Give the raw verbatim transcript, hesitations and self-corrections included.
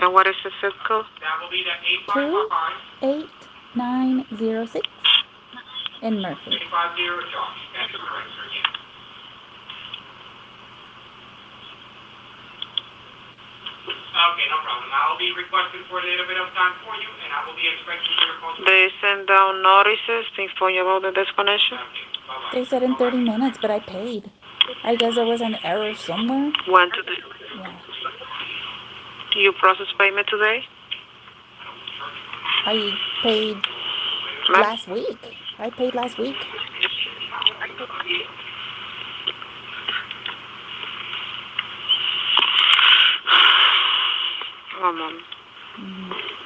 And what is the zip code? Two eight nine zero six in Murphy. Okay, no problem. I'll be requesting for a little bit of time for you, and I will be expecting your phone. They send down notices to inform you about the disconnection? Okay, They said in thirty minutes, but I paid. I guess there was an error somewhere. When to the, Yeah. you process payment today? I paid Ma'am? last week. I paid last week. One moment. Mm-hmm.